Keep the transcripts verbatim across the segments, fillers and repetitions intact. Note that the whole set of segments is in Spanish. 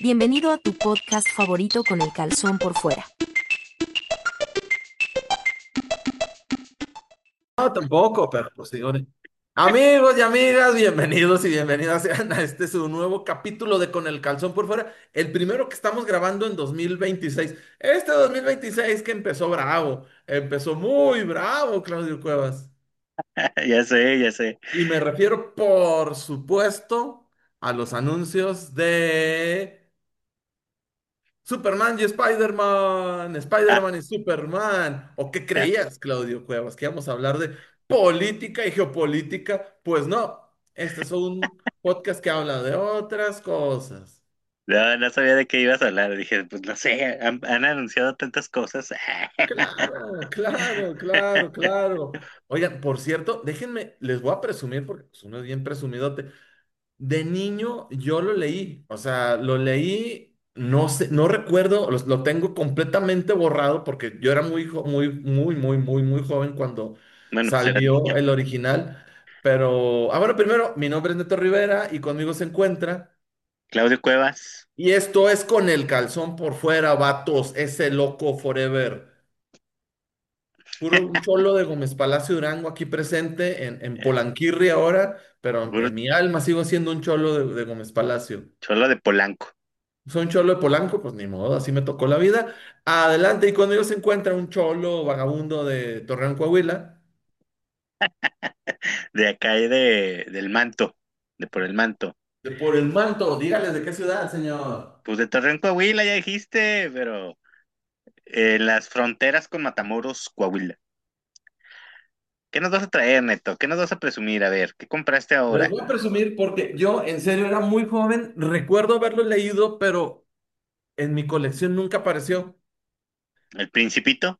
Bienvenido a tu podcast favorito con el calzón por fuera. No, tampoco, pero pues digo, amigos y amigas, bienvenidos y bienvenidas sean a este su nuevo capítulo de Con el Calzón por Fuera, el primero que estamos grabando en dos mil veintiséis. Este dos mil veintiséis que empezó bravo, empezó muy bravo, Claudio Cuevas. Ya sé, ya sé. Y me refiero, por supuesto, a los anuncios de Superman y Spider-Man, Ah, Spider-Man y Superman. ¿O qué ah, creías, Claudio Cuevas? ¿Que íbamos a hablar de política y geopolítica? Pues no, este es un podcast que habla de otras cosas. no, no sabía de qué ibas a hablar. Dije, pues no sé, han, han anunciado tantas cosas. Claro, claro, claro, claro. Oigan, por cierto, déjenme, les voy a presumir porque pues, uno es bien presumidote. De niño yo lo leí, o sea, lo leí, no sé, no recuerdo, lo, lo tengo completamente borrado porque yo era muy, jo- muy, muy, muy, muy, muy joven cuando Bueno, pues era salió niño. el original. Pero, ah, bueno, primero, mi nombre es Neto Rivera y conmigo se encuentra. Claudio Cuevas, Y esto es Con el Calzón por Fuera, vatos, ese loco forever. Puro un cholo de Gómez Palacio Durango aquí presente en, en eh, Polanquirri ahora, pero puro en mi alma sigo siendo un cholo de de Gómez Palacio. cholo de Polanco. Soy un cholo de Polanco, pues ni modo, así me tocó la vida. Adelante, y cuando ellos se encuentra un cholo vagabundo de Torreón, Coahuila, De acá y de, del Manto, de por el Manto. de por el manto, dígales de qué ciudad, señor. Pues de Torreón, Coahuila, ya dijiste, pero en las fronteras con Matamoros, Coahuila. ¿Qué nos vas a traer, Neto? ¿Qué nos vas a presumir? A ver, ¿qué compraste Les ahora? voy a presumir porque yo en serio era muy joven, recuerdo haberlo leído, pero en mi colección nunca apareció. ¿El Principito?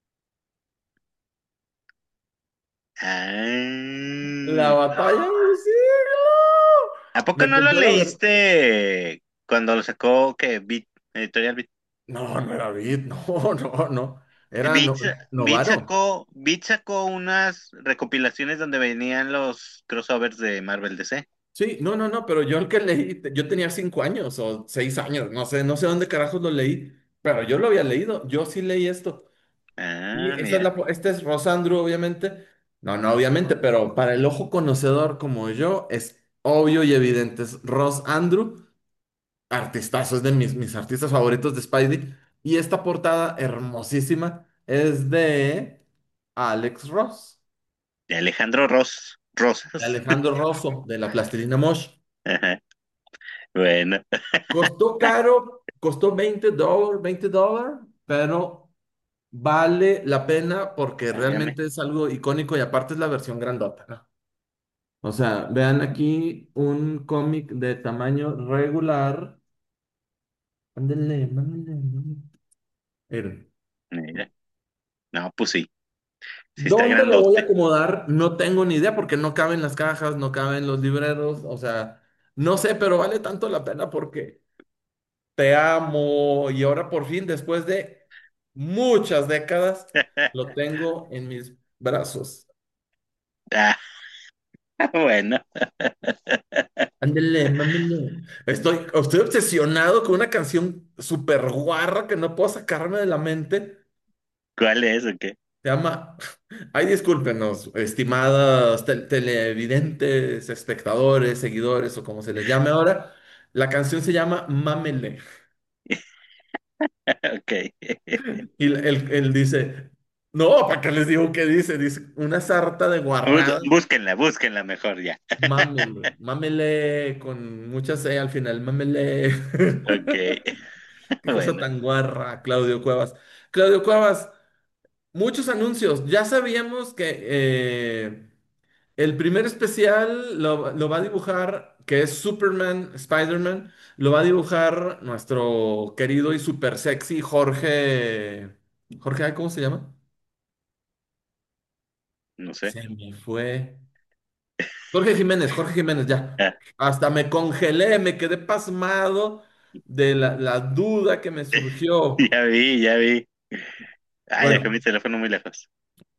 La Ah. batalla del siglo. ¿A poco Me no lo compré la ver- leíste cuando lo sacó que Beat, Editorial Beat? No, no era Beat, no, no, no. Era no, Beat, Beat Novaro. sacó, Beat sacó unas recopilaciones donde venían los crossovers de Marvel D C. Sí, no, no, no, pero yo el que leí, te- yo tenía cinco años o seis años, no sé, no sé dónde carajos lo leí, pero yo lo había leído, yo sí leí esto. Y Ah, esa es mira, la, po- este es Ross Andrew, obviamente. No, no, obviamente, pero para el ojo conocedor como yo, es obvio y evidente. Es Ross Andrew, artistazo, es de mis, mis artistas favoritos de Spidey. Y esta portada hermosísima es de Alex Ross, de Alejandro Ross, de Rosas. Alejandro Rosso, de la Plastilina Mosh. Ajá. Bueno, Costó caro, costó veinte dólares, veinte dólares, pero vale la pena porque válgame. realmente es algo icónico y aparte es la versión grandota, ¿no? O sea, vean aquí un cómic de tamaño regular. Ándale, mándale, mándale. Miren, Mira. No, pues sí, sí está ¿dónde lo voy a grandote. acomodar? No tengo ni idea porque no caben las cajas, no caben los libreros, o sea, no sé, pero vale tanto la pena porque te amo y ahora por fin, después de muchas décadas, lo tengo en mis brazos. Ah, bueno, Ándele, mámele. Estoy, estoy obsesionado con una canción súper guarra que no puedo sacarme de la mente. ¿cuál es o qué? Se llama, ay, discúlpenos, estimadas tel- televidentes, espectadores, seguidores o como se les llame ahora. La canción se llama Mámele. Ok. Y él, él dice, no, ¿para qué les digo qué dice? Dice una sarta de Bú- guarradas. Búsquenla, búsquenla mejor ya. Mámele, mámele con mucha C al final, mámele. Ok, Qué cosa bueno. tan guarra, Claudio Cuevas. Claudio Cuevas, muchos anuncios. Ya sabíamos que eh, el primer especial lo, lo va a dibujar, que es Superman, Spider-Man, lo va a dibujar nuestro querido y super sexy Jorge. Jorge, ay, ¿cómo se llama? No sé. Se me fue. Jorge Jiménez, Jorge Jiménez, ya. Ah, Hasta me congelé, me quedé pasmado de la, la duda que me surgió. ya vi, ya vi. Ay, dejé mi Bueno, teléfono muy lejos.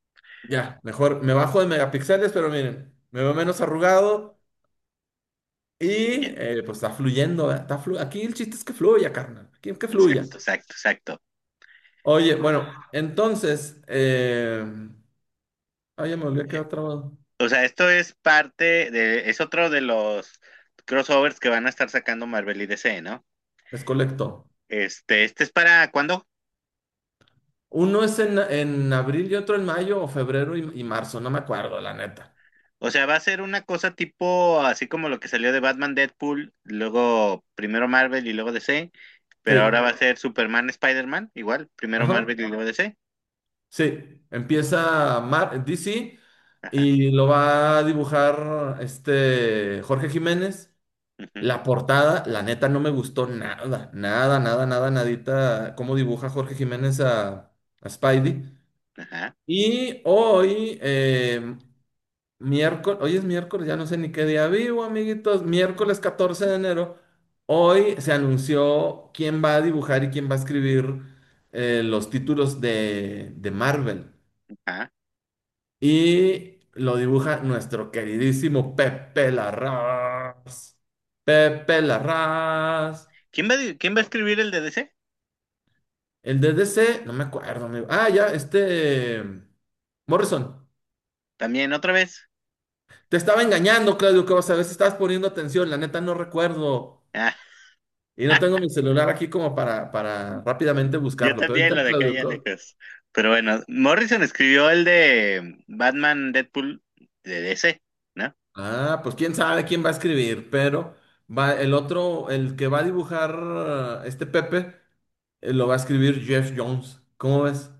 ya, mejor me bajo de megapíxeles, pero miren, me veo menos arrugado. Y Bien. eh, pues está fluyendo, ¿eh? Está flu- Aquí el chiste es que fluya, carnal. Aquí que fluya. Exacto, exacto, exacto. Oye, bueno, entonces, eh... ah, ya me volví a quedar trabado. O sea, esto es parte de, es otro de los crossovers que van a estar sacando Marvel y D C, ¿no? Es colecto. Este, este es para ¿cuándo? Uno es en, en abril y otro en mayo o febrero y, y marzo, no me acuerdo, la neta. O sea, va a ser una cosa tipo así como lo que salió de Batman Deadpool, luego primero Marvel y luego D C, pero ahora va Sí, a ser Superman Spider-Man, igual, primero ajá. Marvel y luego D C. Sí, empieza Mar D C Ajá. y lo va a dibujar este Jorge Jiménez. Ujú. La portada, la neta, no me gustó nada, nada, nada, nada, nadita, cómo dibuja Jorge Jiménez a, a Spidey. Ajá. Y hoy, eh, miércoles, hoy es miércoles, ya no sé ni qué día vivo, amiguitos, miércoles catorce de enero, hoy se anunció quién va a dibujar y quién va a escribir eh, los títulos de, de Marvel. Ajá. Y lo dibuja nuestro queridísimo Pepe Larraz. Pepe Larraz. ¿Quién va, a di- quién va a escribir el de D C? El de D C, no me acuerdo, amigo. Ah, ya, este. Morrison. También otra vez. Te estaba engañando, Claudio, que vas a ver si estabas poniendo atención. La neta no recuerdo. Ah, Y no tengo mi celular aquí como para, para rápidamente yo buscarlo. Pero también, ahorita la el de Claudio. Callahan. Co- Pero bueno, Morrison escribió el de Batman Deadpool de D C, ¿no? Ah, pues quién sabe quién va a escribir. Pero va, el otro, el que va a dibujar este Pepe, eh, lo va a escribir Jeff Jones. ¿Cómo ves?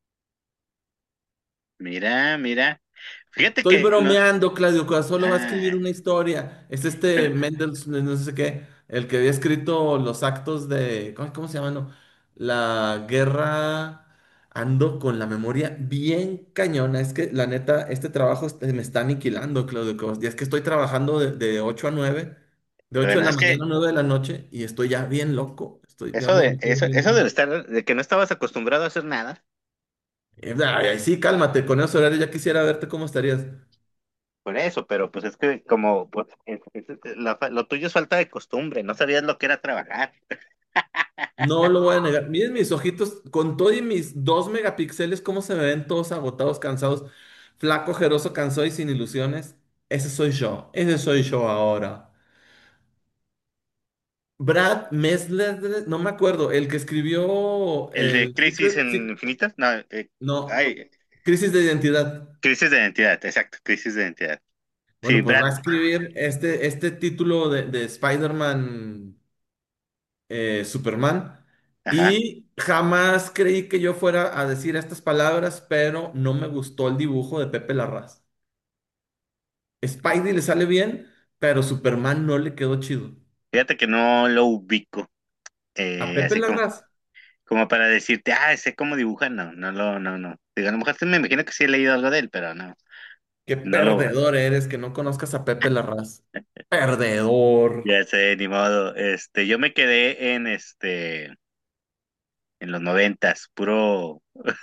Mira, mira. Fíjate Estoy que no. bromeando, Claudio, que solo va a Ah, escribir una historia. Es este pero, Mendels, no sé qué, el que había escrito los actos de, ¿cómo, cómo se llama? No? La guerra. Ando con la memoria bien cañona. Es que la neta, este trabajo este- me está aniquilando, Claudio. Cos. Y es que estoy trabajando de, de ocho a nueve, de ocho de bueno, la es que mañana a nueve de la noche, y estoy ya bien loco. Estoy, ya eso ando de, con todo eso, bien. eso de estar, de que no estabas acostumbrado a hacer nada. Eh, Ay, ay, sí, cálmate, con esos horarios ya quisiera verte cómo estarías. Por eso, pero pues es que como pues, es- es- la fa- lo tuyo es falta de costumbre, no sabías lo que era trabajar. No lo voy a negar. Miren mis ojitos, con todo y mis dos megapíxeles, cómo se me ven todos agotados, cansados, flaco, ojeroso, cansado y sin ilusiones. Ese soy yo. Ese soy yo ahora. Brad Mesler, no me acuerdo, el que escribió El de el Crisis Secret, en sí, Infinitas, no, eh, no, ay, Crisis de Identidad. Crisis de Identidad, exacto, Crisis de Identidad. Sí, Bueno, pues Brad, va a escribir este, este título de, de Spider-Man, eh, Superman. ajá. Y jamás creí que yo fuera a decir estas palabras, pero no me gustó el dibujo de Pepe Larraz. Spidey le sale bien, pero Superman no le quedó chido. Fíjate que no lo ubico, A eh, Pepe así como, Larraz, como para decirte, ah, sé cómo dibuja, no, no lo, no, no. Digo, a lo mejor sí me imagino que sí he leído algo de él, pero no, qué no lo, perdedor eres que no conozcas a Pepe Larraz. Perdedor. ya sé, ni modo. Este, yo me quedé en este, en los noventas, puro,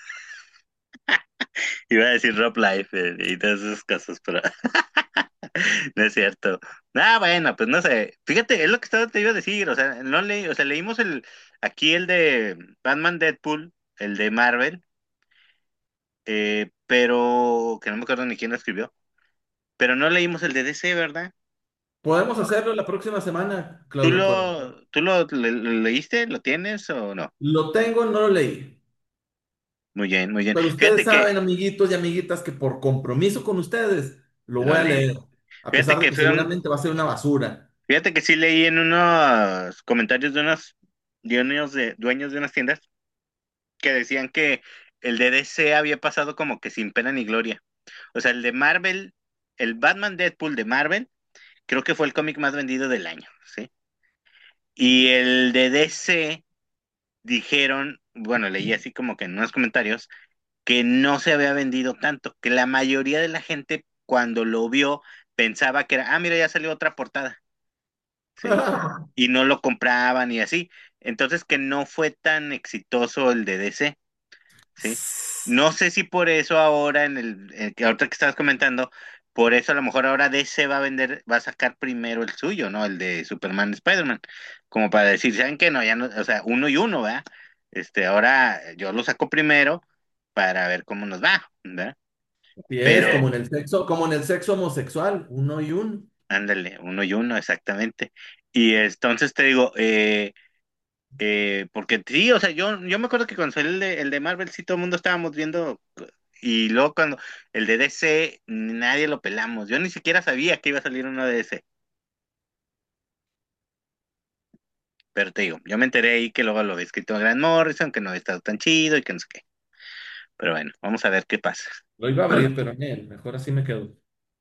iba a decir Rob Life eh, y todas esas cosas, pero no es cierto. Ah, bueno, pues no sé. Fíjate, es lo que estaba, te iba a decir, o sea, no leí, o sea, leímos el, aquí el de Batman Deadpool, el de Marvel, eh, pero, que no me acuerdo ni quién lo escribió, pero no leímos el de D C, ¿verdad? Podemos hacerlo la próxima semana, ¿Tú Claudio Cuevas. lo, tú lo, le- lo leíste? ¿Lo tienes o no? Lo tengo, no lo leí. Muy bien, muy bien. Pero ustedes Fíjate que saben, amiguitos y amiguitas, que por compromiso con ustedes lo lo voy a leí. leer, a Fíjate pesar de que que fueron, seguramente va a ser una basura. fíjate que sí leí en unos comentarios de unos dueños de, dueños de unas tiendas que decían que el de D C había pasado como que sin pena ni gloria. O sea, el de Marvel, el Batman Deadpool de Marvel, creo que fue el cómic más vendido del año, ¿sí? Y el de D C dijeron, bueno, leí así como que en unos comentarios, que no se había vendido tanto, que la mayoría de la gente cuando lo vio pensaba que era, ah, mira, ya salió otra portada, ¿sí? Y no lo compraban y así. Entonces que no fue tan exitoso el de D C. ¿Sí? No sé si por eso ahora, en el, eh, que ahorita que estabas comentando, Por eso a lo mejor ahora D C va a vender, va a sacar primero el suyo, ¿no? El de Superman y Spider-Man. Como para decir, ¿saben qué? No, ya no, o sea, uno y uno, ¿verdad? Este, ahora yo lo saco primero para ver cómo nos va, ¿verdad? Y es Pero, como en el sexo, como en el sexo homosexual, uno y uno. ándale, uno y uno, exactamente. Y entonces te digo, eh, eh, porque sí, o sea, yo, yo me acuerdo que cuando salió el de, el de Marvel, sí, todo el mundo estábamos viendo, y luego cuando el de D C, nadie lo pelamos. Yo ni siquiera sabía que iba a salir uno de D C. Pero te digo, yo me enteré ahí que luego lo había escrito Grant Morrison, que no había estado tan chido y que no sé qué. Pero bueno, vamos a ver qué pasa. Lo iba a abrir, pero eh, mejor así me quedo.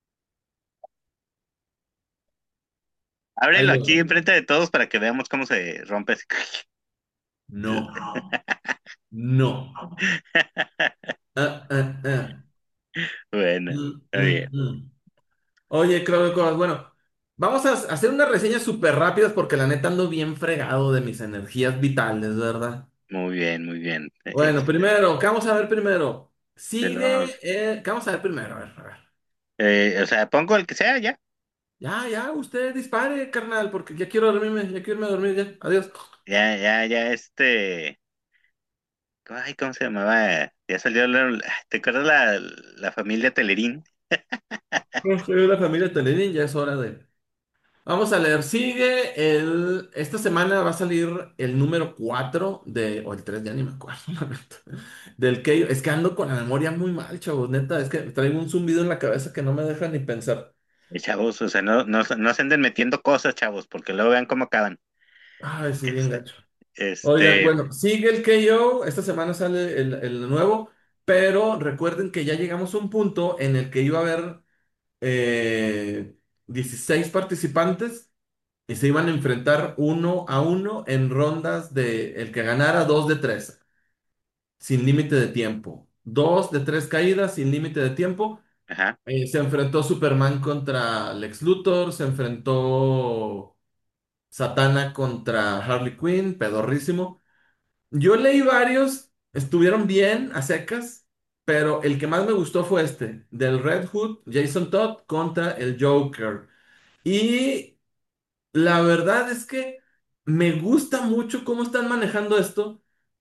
Ahí Ábrelo lo. aquí enfrente de todos para que veamos cómo se rompe así. No, no. Ah, ah, ah. Bueno, Mm, está bien. mm, mm. Oye, Claudio Cuevas, bueno, vamos a hacer unas reseñas súper rápidas porque la neta ando bien fregado de mis energías vitales, ¿verdad? Muy bien, muy bien. Bueno, Este, primero, ¿qué vamos a ver primero? de los, Sigue, eh, ¿qué vamos a ver primero? A ver, a ver. eh, o sea, pongo el que sea ya. Ya, ya, usted dispare, carnal, porque ya quiero dormirme, ya quiero irme a dormir, ya. Adiós. Ya, ya, ya, este. Ay, ¿cómo se llamaba? Ya salió la, ¿te acuerdas la, la familia Telerín? No soy una familia Telenin, ya es hora de. Vamos a leer. Sigue el. Esta semana va a salir el número cuatro de. O el tres ya ni me acuerdo, la neta. Del que. Es que ando con la memoria muy mal, chavos. Neta, es que traigo un zumbido en la cabeza que no me deja ni pensar. Eh, Chavos, o sea, no, no, no se anden metiendo cosas, chavos, porque luego vean cómo acaban. Ay, sí, bien Este, gacho. Oigan, este, bueno, sigue el K O. Esta semana sale el, el nuevo. Pero recuerden que ya llegamos a un punto en el que iba a haber eh, dieciséis participantes. Y se iban a enfrentar uno a uno en rondas de el que ganara dos de tres, sin límite de tiempo. Dos de tres caídas sin límite de tiempo. ajá, Eh, se enfrentó Superman contra Lex Luthor, se enfrentó Satana contra Harley Quinn, pedorrísimo. Yo leí varios, estuvieron bien a secas, pero el que más me gustó fue este, del Red Hood, Jason Todd contra el Joker. Y la verdad es que me gusta mucho cómo están manejando esto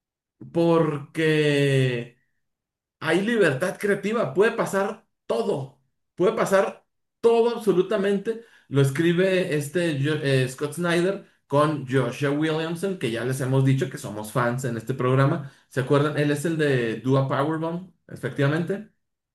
porque hay libertad creativa, puede pasar todo, puede pasar todo absolutamente. Lo escribe este Jo- eh, Scott Snyder con Joshua Williamson, que ya les hemos dicho que somos fans en este programa. ¿Se acuerdan? Él es el de Do a Powerbomb, efectivamente.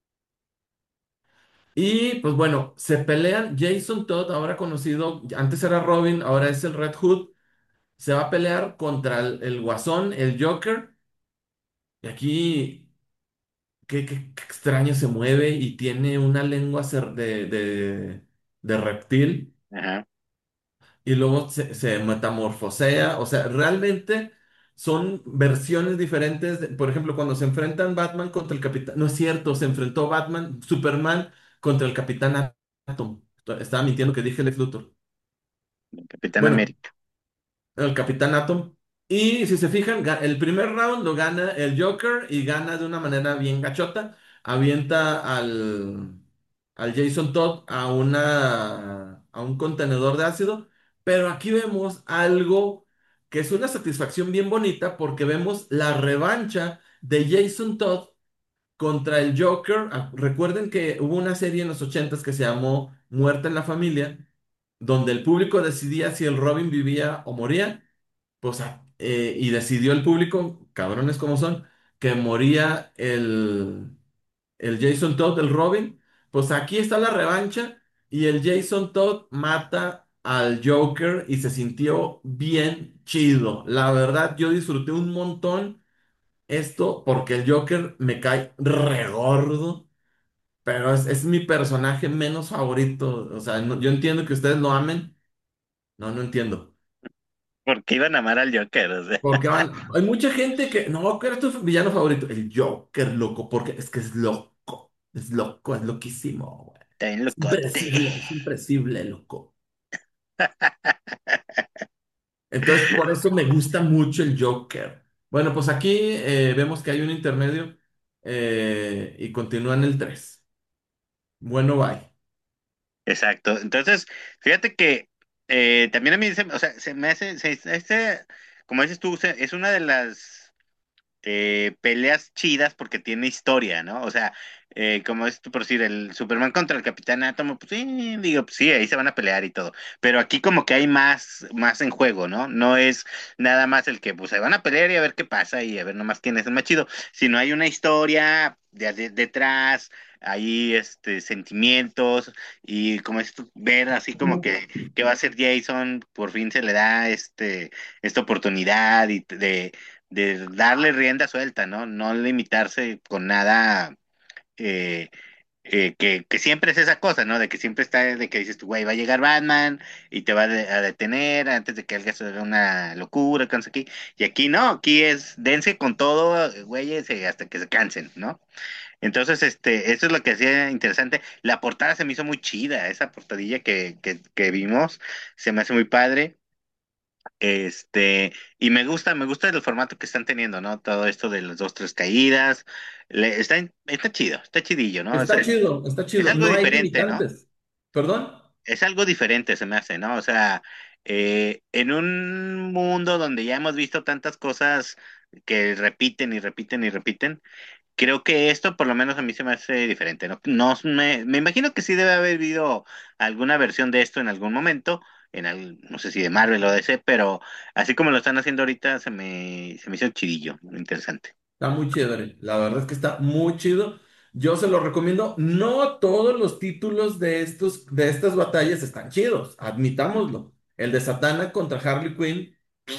Y pues bueno, se pelean Jason Todd, ahora conocido, antes era Robin, ahora es el Red Hood. Se va a pelear contra el, el Guasón, el Joker. Y aquí, qué, qué- qué extraño se mueve y tiene una lengua cer- de, de, de reptil. ajá, Y luego se, se metamorfosea. O sea, realmente son versiones diferentes. de- por ejemplo, cuando se enfrentan Batman contra el Capitán. No es cierto, se enfrentó Batman, Superman contra el Capitán Atom. Estaba mintiendo que dije Lex Luthor. Capitán Bueno, América. el Capitán Atom. Y si se fijan, ga- el primer round lo gana el Joker y gana de una manera bien gachota. Avienta al, al Jason Todd a, una, a un contenedor de ácido. Pero aquí vemos algo que es una satisfacción bien bonita porque vemos la revancha de Jason Todd contra el Joker. Ah, recuerden que hubo una serie en los ochentas que se llamó Muerte en la Familia, donde el público decidía si el Robin vivía o moría. Pues, ah, eh, y decidió el público, cabrones como son, que moría el, el Jason Todd del Robin. Pues aquí está la revancha y el Jason Todd mata al Joker y se sintió bien chido. La verdad, yo disfruté un montón esto porque el Joker me cae re gordo, pero es, es mi personaje menos favorito. O sea, no- yo entiendo que ustedes lo amen. No, no entiendo. Porque iban a amar al Joker, o sea, Porque van, hay mucha gente que, no, ¿qué era tu villano favorito? El Joker, loco, porque es que es loco, es loco, es loquísimo, güey. está bien Es locote. impredecible, es impredecible, loco. Entonces, por eso me gusta mucho el Joker. Bueno, pues aquí eh, vemos que hay un intermedio eh, y continúa en el tres. Bueno, bye. Exacto. Entonces, fíjate que eh, también a mí se, o sea, se me hace, se- este, como dices tú, se- es una de las eh, peleas chidas porque tiene historia, ¿no? O sea, eh, como es por decir, el Superman contra el Capitán Átomo, pues sí, digo, pues sí, ahí se van a pelear y todo. Pero aquí como que hay más, más en juego, ¿no? No es nada más el que pues se van a pelear y a ver qué pasa y a ver nomás quién es el más chido, sino hay una historia de, de- detrás, hay este sentimientos y como es ver así como que, que va a ser Jason, por fin se le da este esta oportunidad y de de darle rienda suelta, ¿no? No limitarse con nada eh, eh, que, que siempre es esa cosa, ¿no? De que siempre está, de que dices tú, güey, va a llegar Batman y te va a, de- a detener antes de que hagas una locura, cosas aquí. Y aquí no, aquí es dense con todo, güeyes, eh, hasta que se cansen, ¿no? Entonces, este, eso es lo que hacía interesante. La portada se me hizo muy chida, esa portadilla que, que, que vimos, se me hace muy padre. Este, y me gusta, me gusta el formato que están teniendo, ¿no? Todo esto de las dos, tres caídas. Le- está, está chido, está chidillo, ¿no? Es, Está chido, está es chido. algo No hay diferente, ¿no? limitantes. ¿Perdón? Es algo diferente, se me hace, ¿no? O sea, eh, en un mundo donde ya hemos visto tantas cosas que repiten y repiten y repiten, creo que esto por lo menos a mí se me hace diferente, ¿no? No me, me imagino que sí debe haber habido alguna versión de esto en algún momento, en al- no sé si de Marvel o D C, pero así como lo están haciendo ahorita se me, se me hizo chidillo, interesante. Está muy chévere. La verdad es que está muy chido. Yo se lo recomiendo. No todos los títulos de estos, de estas batallas están chidos, admitámoslo. El de Satana contra Harley Quinn.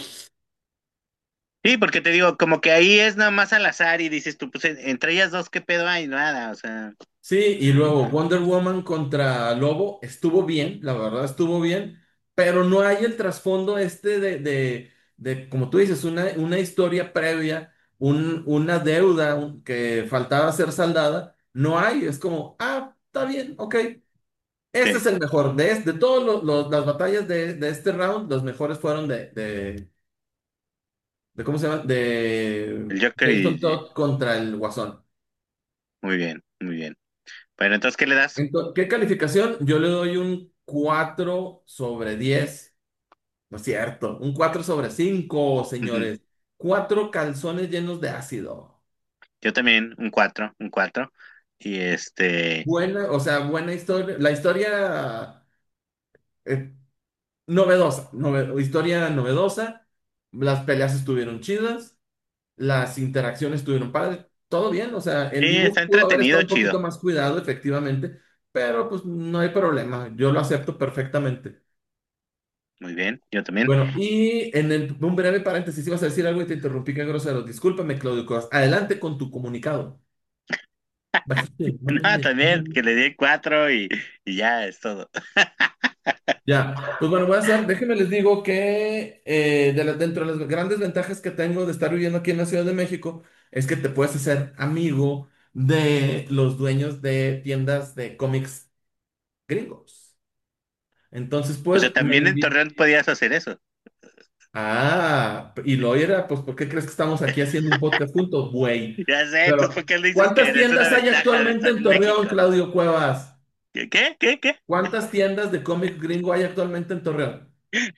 Sí, porque te digo, como que ahí es nada más al azar y dices tú, pues en- entre ellas dos, ¿qué pedo hay? Nada, o sea, Sí, y luego Wonder Woman contra Lobo estuvo bien, la verdad estuvo bien, pero no hay el trasfondo este de, de, de, como tú dices, una, una historia previa, un- una deuda un- que faltaba ser saldada. No hay, es como, ah, está bien, ok. Este sí, es el mejor. De, es- de todas las batallas de, de este round, los mejores fueron de, de, de, ¿cómo se llama? De el Joker Jason y... Todd contra el Guasón. Muy bien, muy bien. Bueno, entonces, ¿qué le das? Ento- ¿qué calificación? Yo le doy un cuatro sobre diez. No es cierto, un cuatro sobre cinco, Ujú. señores. Cuatro calzones llenos de ácido. Yo también, un cuatro, un cuatro. Y este, Buena, o sea, buena historia. La historia eh, novedosa, nove- historia novedosa. Las peleas estuvieron chidas. Las interacciones estuvieron padres, todo bien, o sea, el sí, está dibujo pudo haber entretenido, estado un poquito chido. más cuidado, efectivamente, pero pues no hay problema, yo lo acepto perfectamente. Muy bien, yo también. Bueno, y en el, un breve paréntesis, ibas a decir algo y te interrumpí, qué grosero. Discúlpame, Claudio Cuevas. Adelante con tu comunicado. Bájate, No, mándale, también, mándale. que le di cuatro y, y ya es todo. Ya, pues bueno, voy a hacer, déjenme les digo que eh, de la- dentro de las grandes ventajas que tengo de estar viviendo aquí en la Ciudad de México es que te puedes hacer amigo de los dueños de tiendas de cómics gringos. Entonces, O sea, pues, me también en invi- Torreón podías hacer eso. Ah, y lo era, pues, ¿por qué crees que estamos aquí haciendo un podcast juntos, güey? Ya sé, pues Pero, ¿por qué le dices que ¿cuántas es una tiendas hay ventaja de actualmente estar en en Torreón, México? Claudio Cuevas? ¿Qué? ¿Qué? ¿Qué? ¿Qué? ¿Cuántas tiendas de cómic gringo hay actualmente en Torreón?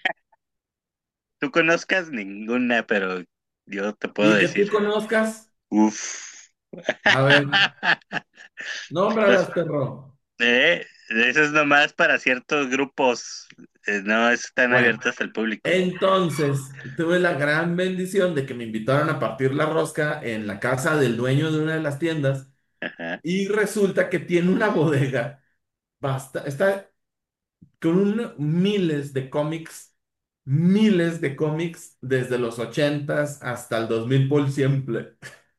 Tú conozcas ninguna, pero yo te puedo Y que decir. tú conozcas, Uf. a ver, Pues, nómbralas, perro. eh, eso es nomás para ciertos grupos. eh, no están Bueno, abiertas al público. entonces, tuve la gran bendición de que me invitaron a partir la rosca en la casa del dueño de una de las tiendas Ajá. y resulta que tiene una bodega. Basta, está con un- miles de cómics, miles de cómics desde los ochentas hasta el dos mil por siempre.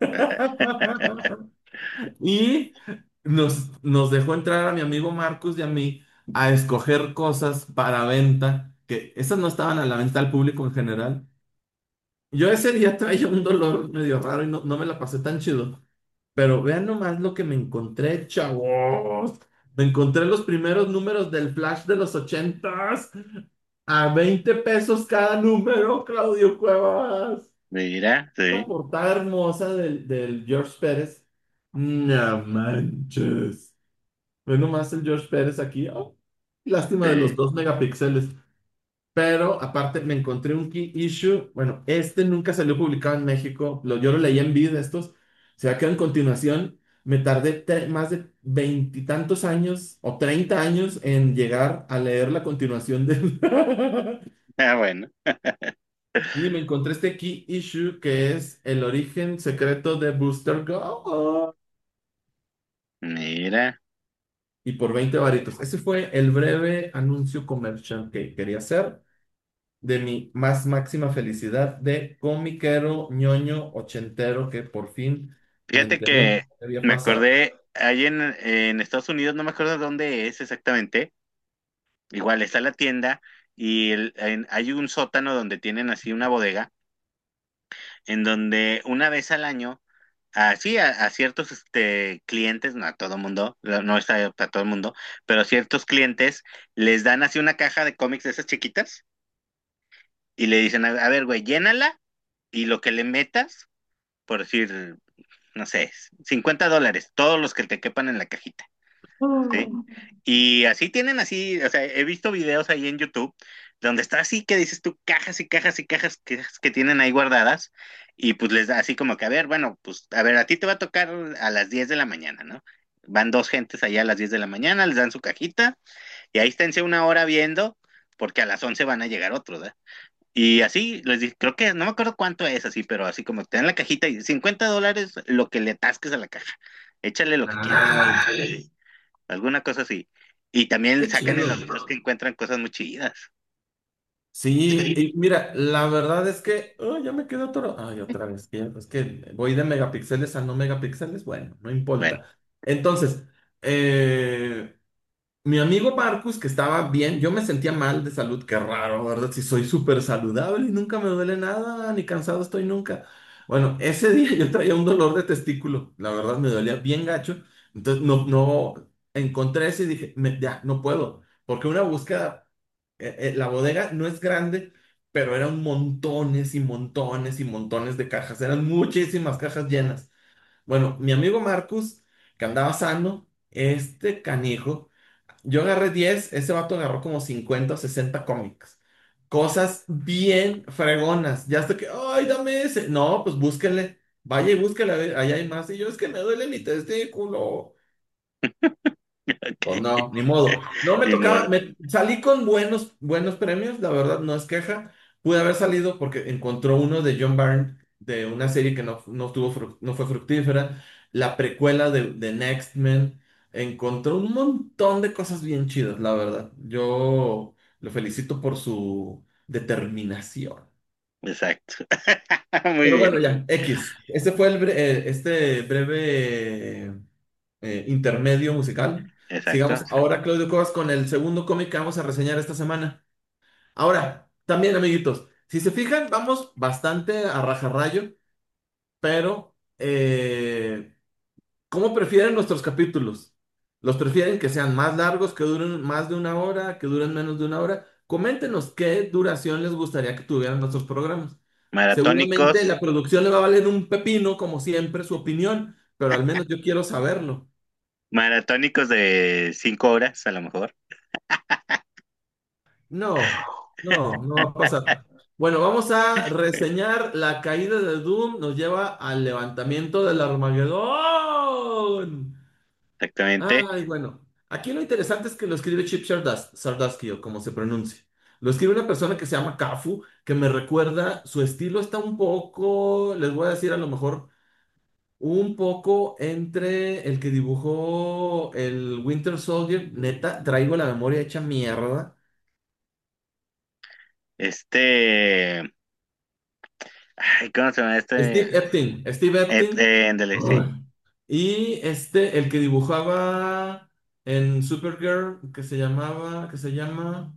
Y nos, nos dejó entrar a mi amigo Marcus y a mí a escoger cosas para venta, que esas no estaban a la venta al público en general. Yo ese día traía un dolor medio raro y no, no me la pasé tan chido. Pero vean nomás lo que me encontré, chavos. Me encontré los primeros números del Flash de los ochentas a veinte pesos cada número, Claudio Cuevas. Mira, Una sí. portada hermosa del, del George Pérez. No manches. Ve nomás el George Pérez aquí. Oh. Lástima de los Sí. dos megapíxeles. Pero aparte me encontré un key issue. Bueno, este nunca salió publicado en México. Lo, yo lo leí en vid estos. Se va a quedar en continuación. Me tardé tre- más de veintitantos años o treinta años en llegar a leer la continuación del... Ah, bueno. Y me encontré este key issue que es el origen secreto de Booster Gold. Mira, Y por veinte varitos. Ese fue el breve anuncio comercial que quería hacer de mi más máxima felicidad de comiquero, ñoño, ochentero, que por fin me fíjate enteré que que había me pasado. acordé, ahí en, en Estados Unidos, no me acuerdo dónde es exactamente, igual está la tienda y el- en- hay un sótano donde tienen así una bodega, en donde una vez al año, así a, a ciertos este, clientes, no a todo el mundo, no está para todo el mundo, pero a ciertos clientes les dan así una caja de cómics de esas chiquitas y le dicen, a, a ver, güey, llénala y lo que le metas, por decir, no sé, cincuenta dólares, todos los que te quepan en la cajita. ¿Sí? Y así tienen así, o sea, he visto videos ahí en YouTube donde está así que dices tú cajas y cajas y cajas que, que tienen ahí guardadas y pues les da así como que, a ver, bueno, pues a ver, a ti te va a tocar a las diez de la mañana, ¿no? Van dos gentes allá a las diez de la mañana, les dan su cajita y ahí esténse una hora viendo porque a las once van a llegar otros, ¿verdad? Y así, les dije, creo que no me acuerdo cuánto es así, pero así como te dan la cajita y cincuenta dólares lo que le atasques a la caja. Échale lo que quieras. Ay, Alguna cosa así. Y también qué sacan en chido. los videos que encuentran cosas muy chidas. Sí, y mira, la verdad es que oh, ya me quedo otro. Ay, otra vez, que- es que voy de megapíxeles a no megapíxeles. Bueno, no Bueno, importa. Entonces, eh, mi amigo Marcus, que estaba bien, yo me sentía mal de salud, qué raro, ¿verdad? Si soy súper saludable y nunca me duele nada, ni cansado estoy nunca. Bueno, ese día yo traía un dolor de testículo, la verdad me dolía bien gacho, entonces no, no, encontré ese y dije, "Me- ya, no puedo, porque una búsqueda, eh, eh, la bodega no es grande, pero eran montones y montones y montones de cajas, eran muchísimas cajas llenas. Bueno, mi amigo Marcus, que andaba sano, este canijo, yo agarré diez, ese vato agarró como cincuenta o sesenta cómics. Cosas bien fregonas. Ya hasta que, ay, dame ese. No, pues búsquele. Vaya y búsquele, a ver, allá hay más. Y yo, es que me duele mi testículo. Pues ok. no, ni modo. No me Ni tocaba, modo. me salí con buenos, buenos premios, la verdad, no es queja. Pude haber salido porque encontró uno de John Byrne, de una serie que no, no tuvo, fru- no fue fructífera, la precuela de, de Next Men. Encontró un montón de cosas bien chidas, la verdad. Yo lo felicito por su determinación. Exacto. Muy Pero bueno, bien. ya, X. Este fue el, bre- eh, este breve eh, intermedio musical. Exacto. Sigamos ahora, Claudio Cuevas, con el segundo cómic que vamos a reseñar esta semana. Ahora, también, amiguitos, si se fijan, vamos bastante a rajarrayo, pero eh, ¿cómo prefieren nuestros capítulos? ¿Los prefieren que sean más largos, que duren más de una hora, que duren menos de una hora? Coméntenos qué duración les gustaría que tuvieran nuestros programas. Seguramente Maratónicos. la producción le va a valer un pepino, como siempre, su opinión, pero al menos yo quiero saberlo. Maratónicos de cinco horas, a lo mejor. No, no, no va a pasar. Bueno, vamos a reseñar la caída de Doom, nos lleva al levantamiento del Armagedón. Exactamente. Ay, bueno, aquí lo interesante es que lo escribe Chip Sardas- Sardasky, o como se pronuncie. Lo escribe una persona que se llama Cafu, que me recuerda, su estilo está un poco, les voy a decir a lo mejor, un poco entre el que dibujó el Winter Soldier. Neta, traigo la memoria hecha mierda. Este. Ay, ¿cómo se llama este? Steve Epting, Steve Eh, Epting. eh, ándale, sí. Ay. Y este, el que dibujaba en Supergirl, que se llamaba, que se llama,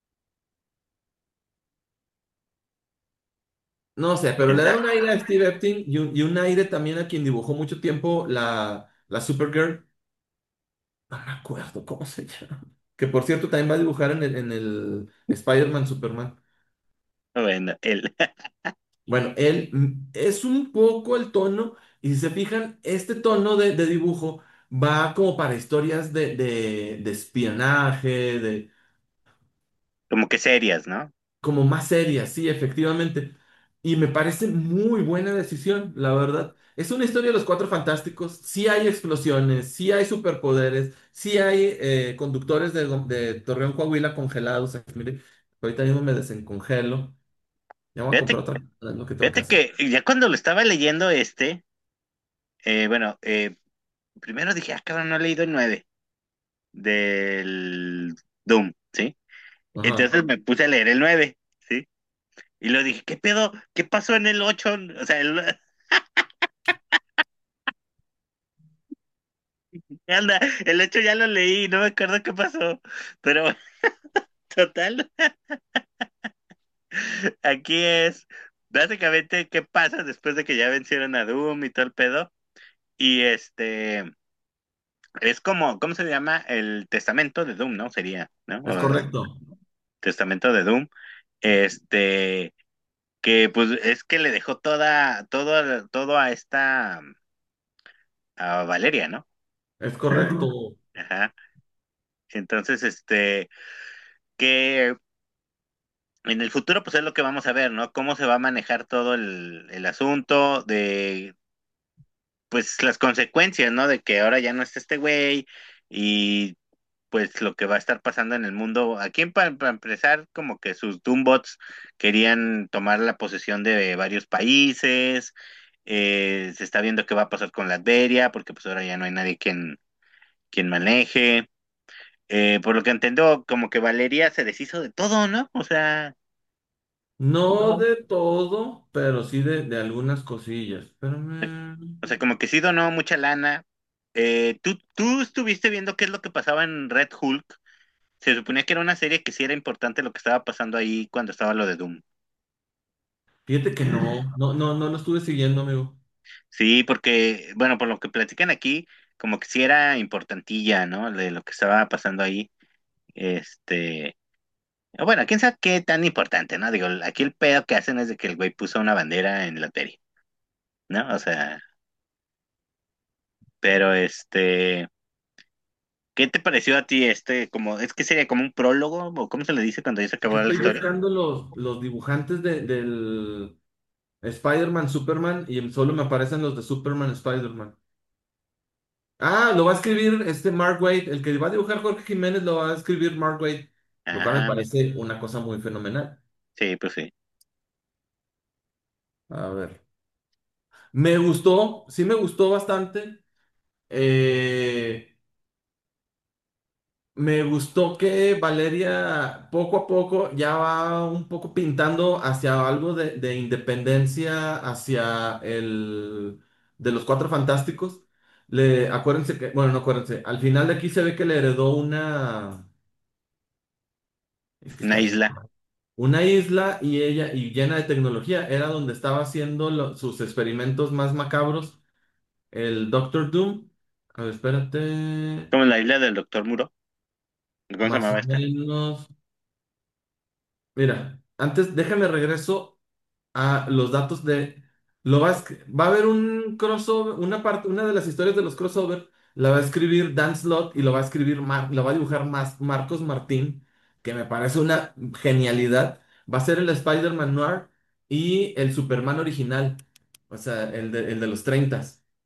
no sé, pero ¿Quién le da sabe? un aire a Steve Epting y un, y un aire también a quien dibujó mucho tiempo la, la Supergirl. No me acuerdo cómo se llama. Que por cierto también va a dibujar en el, en el Spider-Man Superman. Bueno, él. Bueno, él mm, es un poco el tono, y si se fijan, este tono de, de dibujo va como para historias de, de, de espionaje, como que serias, ¿no? como más seria, sí, efectivamente. Y me parece muy buena decisión, la verdad. Es una historia de los Cuatro Fantásticos. Sí hay explosiones, sí hay superpoderes, sí hay eh, conductores de, de Torreón Coahuila congelados. Mire, ahorita mismo me desencongelo. Ya voy a Fíjate, comprar otra, es lo que tengo que fíjate hacer. que ya cuando lo estaba leyendo este, eh, bueno, eh, primero dije, ah, cabrón, no he leído el nueve del Doom, ¿sí? Ajá. Entonces me puse a leer el nueve, ¿sí? Y luego dije, ¿qué pedo? ¿Qué pasó en el ocho? O sea, el, anda, el ocho ya lo leí, no me acuerdo qué pasó. Pero total, aquí es básicamente qué pasa después de que ya vencieron a Doom y todo el pedo. Y este es como, ¿cómo se llama? El testamento de Doom, ¿no? Sería, ¿no? Es O el correcto, testamento de Doom. Este, que pues es que le dejó toda, todo, todo a esta, a Valeria, ¿no? es correcto. Ajá. Entonces, este, que en el futuro, pues es lo que vamos a ver, ¿no? Cómo se va a manejar todo el, el asunto de, pues, las consecuencias, ¿no? De que ahora ya no está este güey y, pues, lo que va a estar pasando en el mundo. Aquí, para, para empezar, como que sus Doombots querían tomar la posesión de varios países. Eh, se está viendo qué va a pasar con Latveria, porque pues ahora ya no hay nadie quien, quien maneje. Eh, por lo que entiendo, como que Valeria se deshizo de todo, ¿no? O sea... No de todo, pero sí de, de algunas cosillas. Espérame. O sea, como que sí donó mucha lana. Eh, ¿tú, tú estuviste viendo qué es lo que pasaba en Red Hulk? Se suponía que era una serie que sí era importante lo que estaba pasando ahí cuando estaba lo de Doom. Fíjate que no, no, no, no lo estuve siguiendo, amigo. Sí, porque, bueno, por lo que platican aquí, como que sí era importantilla, ¿no? De lo que estaba pasando ahí. Este, bueno, quién sabe qué tan importante, ¿no? Digo, aquí el pedo que hacen es de que el güey puso una bandera en la serie, ¿no? O sea, pero este, ¿qué te pareció a ti este, como, es que sería como un prólogo, o cómo se le dice cuando ya se Es que acabó la estoy historia? buscando los, los dibujantes de, del Spider-Man, Superman, y solo me aparecen los de Superman, Spider-Man. Ah, lo va a escribir este Mark Waid, el que va a dibujar Jorge Jiménez lo va a escribir Mark Waid, lo cual me Ah, mira. parece una cosa muy fenomenal. Sí, pues sí. A ver. Me gustó, sí me gustó bastante. Eh, Me gustó que Valeria poco a poco ya va un poco pintando hacia algo de, de independencia, hacia el de los Cuatro Fantásticos. Le, acuérdense que, bueno, no acuérdense, al final de aquí se ve que le heredó una, es que está Una bien, isla. una isla y ella, y llena de tecnología, era donde estaba haciendo lo- sus experimentos más macabros, el Doctor Doom. A ver, espérate, Como la isla del Doctor Muro. ¿Cómo se más o llamaba esta? menos. Mira, antes déjame regreso a los datos de... Lo va a, esc- va a haber un crossover, una parte, una de las historias de los crossover la va a escribir Dan Slott y lo va a escribir Mar, lo va a dibujar más Marcos Martín, que me parece una genialidad. Va a ser el Spider-Man Noir y el Superman original, o sea, el de, el de los treinta.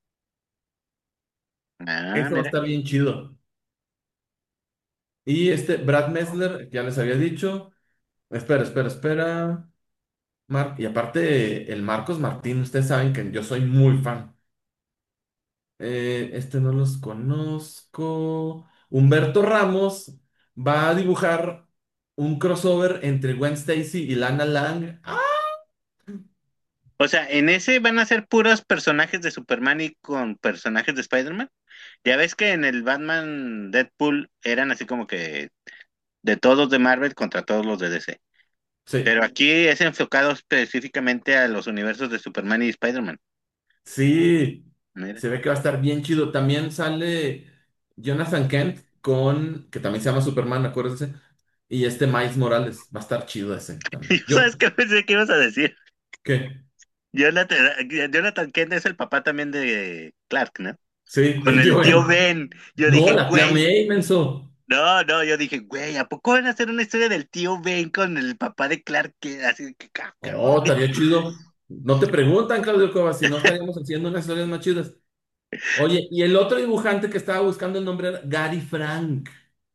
Ah, Ese va a mira. estar bien chido. Y este Brad Messler, ya les había dicho. Espera, espera, espera. Mar- y aparte, el Marcos Martín, ustedes saben que yo soy muy fan. Eh, este no los conozco. Humberto Ramos va a dibujar un crossover entre Gwen Stacy y Lana Lang. ¡Ah! O sea, en ese van a ser puros personajes de Superman y con personajes de Spider-Man. Ya ves que en el Batman Deadpool eran así como que de todos de Marvel contra todos los de D C. Sí, Pero aquí es enfocado específicamente a los universos de Superman y Spider-Man. sí, Mira. se ve que va a estar bien chido. También sale Jonathan Kent con, que también se llama Superman, acuérdense, y este Miles Morales. Va a estar chido ese también. ¿Y Yo, sabes qué pensé que ibas a decir? ¿qué? Jonathan, Jonathan Kent es el papá también de Clark, ¿no? Sí, Con del el tío tío Ben. Ben. Yo No, dije, la tía güey, May, menso. No, no, yo dije, güey, ¿a poco van a hacer una historia del tío Ben con el papá de Clark? Que así que Oh, cabrón. estaría chido. No te preguntan, Claudio Cuevas, si no estaríamos haciendo unas historias más chidas. Oye, y el otro dibujante que estaba buscando el nombre era Gary Frank.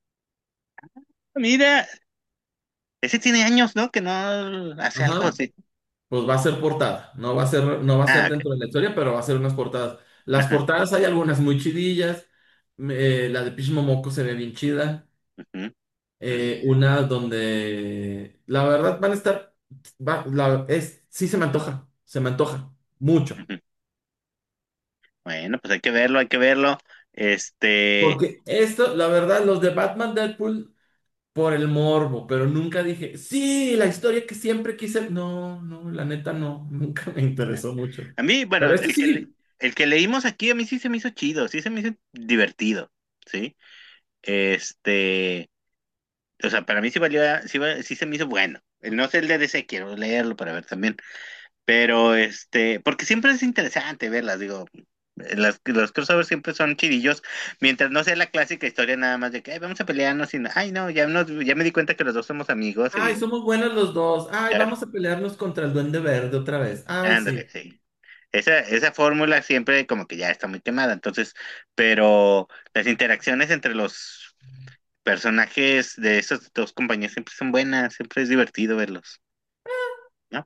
Mira, ese tiene años, ¿no? Que no hace algo Ajá. así. Pues va a ser portada. No va a ser, no va a ser Ah, ok. dentro de la historia, pero va a ser unas portadas. Las Ajá. portadas hay algunas muy chidillas. Eh, la de Pismo Moco se ve bien chida. Ujú. Eh, Mm, una donde la verdad van a estar. Va- la- es, sí se me antoja. Se me antoja. Mucho. ujú. Bueno, pues hay que verlo, hay que verlo. Este, Porque esto, la verdad, los de Batman Deadpool por el morbo, pero nunca dije, sí, la historia que siempre quise. No, no, la neta no. Nunca me interesó mucho. a mí, bueno, Pero este el que le- sí. el que leímos aquí a mí sí se me hizo chido, sí se me hizo divertido, ¿sí? Este, o sea, para mí sí valió, sí, va- sí se me hizo bueno. El no sé el de D C, quiero leerlo para ver también. Pero este, porque siempre es interesante verlas, digo, las, los crossovers siempre son chidillos, mientras no sea la clásica historia nada más de que "Ay, vamos a pelearnos y no, ay no, ya nos, ya me di cuenta que los dos somos amigos Ay, y somos buenos los dos. Ay, ya, vamos a pelearnos contra el Duende Verde otra vez. Ay, ándale, sí. sí. Esa, esa fórmula siempre como que ya está muy quemada, entonces, pero las interacciones entre los personajes de esos dos compañías siempre son buenas, siempre es divertido verlos, ¿no?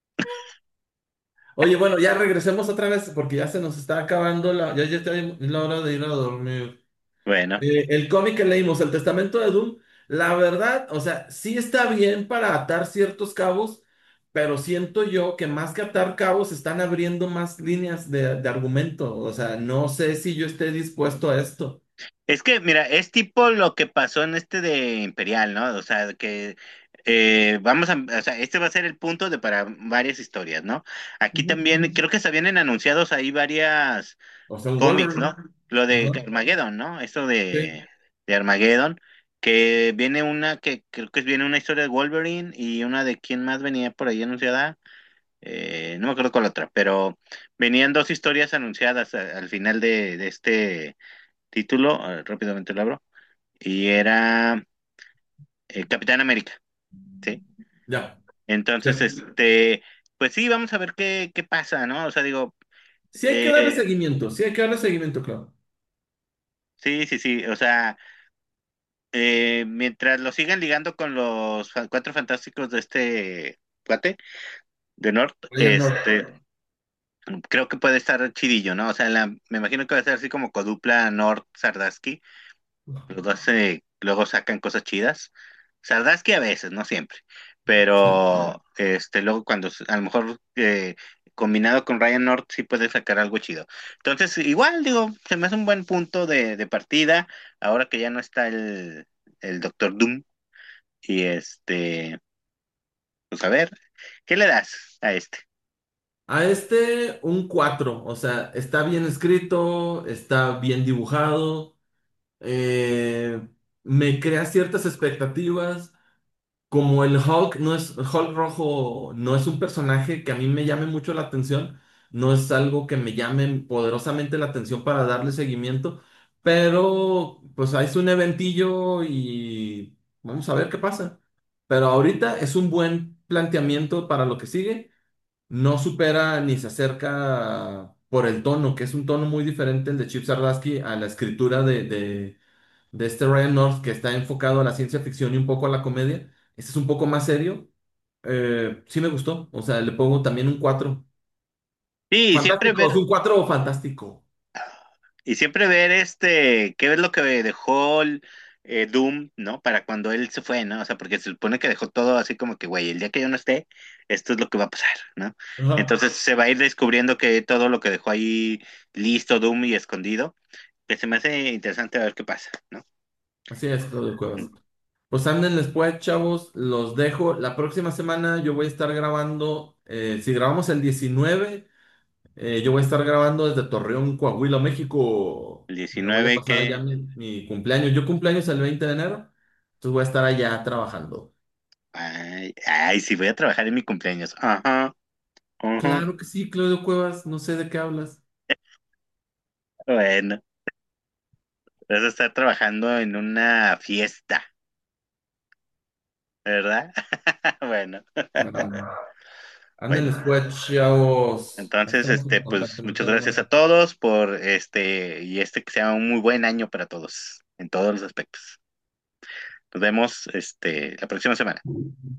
Oye, bueno, ya regresemos otra vez porque ya se nos está acabando la, ya, ya está la hora de ir a dormir. Bueno. Eh, el cómic que leímos, El Testamento de Doom, la verdad, o sea, sí está bien para atar ciertos cabos, pero siento yo que más que atar cabos están abriendo más líneas de, de argumento. O sea, no sé si yo esté dispuesto a esto. Es que, mira, es tipo lo que pasó en este de Imperial, ¿no? O sea, que eh, vamos a, o sea, este va a ser el punto de para varias historias, ¿no? Aquí Ujú. también creo que se vienen anunciados ahí varias O sea, un cómics, Wolverine. ¿no? Lo de Ajá. Armageddon, ¿no? Esto Sí. de, de Armageddon, que viene una, que creo que viene una historia de Wolverine y una de quién más venía por ahí anunciada, eh, no me acuerdo cuál otra, pero venían dos historias anunciadas a- al final de, de este título, eh, rápidamente lo abro, y era eh, Capitán América, ¿sí? Ya. Sí. Entonces, este, pues sí, vamos a ver qué, qué pasa, ¿no? O sea, digo, Sí hay que darle eh, seguimiento, sí hay que darle seguimiento, claro. sí, sí, sí, o sea, eh, mientras lo sigan ligando con los fa- cuatro fantásticos de este cuate, de North, Ryan North. este, creo que puede estar chidillo, ¿no? O sea, la- me imagino que va a ser así como codupla North Sardaski. Los dos eh, luego sacan cosas chidas. Sardaski a veces, no siempre. Sí. Pero este, luego cuando s- a lo mejor eh, combinado con Ryan North sí puede sacar algo chido. Entonces, igual digo, se me hace un buen punto de, de partida. Ahora que ya no está el, el Doctor Doom. Y este, pues a ver, ¿qué le das a este? A este un cuatro, o sea, está bien escrito, está bien dibujado, eh, me crea ciertas expectativas. Como el Hulk no es, el Hulk rojo no es un personaje que a mí me llame mucho la atención, no es algo que me llame poderosamente la atención para darle seguimiento, pero pues ahí es un eventillo y vamos a ver qué pasa. Pero ahorita es un buen planteamiento para lo que sigue, no supera ni se acerca por el tono, que es un tono muy diferente el de Chip Zdarsky a la escritura de, de de este Ryan North que está enfocado a la ciencia ficción y un poco a la comedia. Este es un poco más serio. Eh, sí me gustó. O sea, le pongo también un cuatro. Sí, siempre Fantástico, es ver, un cuatro fantástico. y siempre ver este, qué es lo que dejó el, eh, Doom, ¿no? Para cuando él se fue, ¿no? O sea, porque se supone que dejó todo así como que, güey, el día que yo no esté, esto es lo que va a pasar, ¿no? Ajá. Entonces se va a ir descubriendo que todo lo que dejó ahí listo, Doom y escondido, que se me hace interesante a ver qué pasa, ¿no? Así es, Claudio Cuevas. Pues ándenles pues, chavos, los dejo. La próxima semana yo voy a estar grabando, eh, si grabamos el diecinueve, eh, yo voy a estar grabando desde Torreón, Coahuila, México. El Me voy a diecinueve pasar allá que, mi, mi cumpleaños. Yo cumpleaños el veinte de enero, entonces voy a estar allá trabajando. ay, ay, sí, voy a trabajar en mi cumpleaños. Ajá, ajá. Claro que sí, Claudio Cuevas, no sé de qué hablas. Bueno. Vas a estar trabajando en una fiesta, ¿verdad? Bueno, Bueno, bueno. ándenles pues, chavos. Entonces, Estamos en este, contacto, pues mi muchas gracias a Carlos. todos por este, y este que sea un muy buen año para todos, en todos los aspectos. Nos vemos, este, la próxima semana.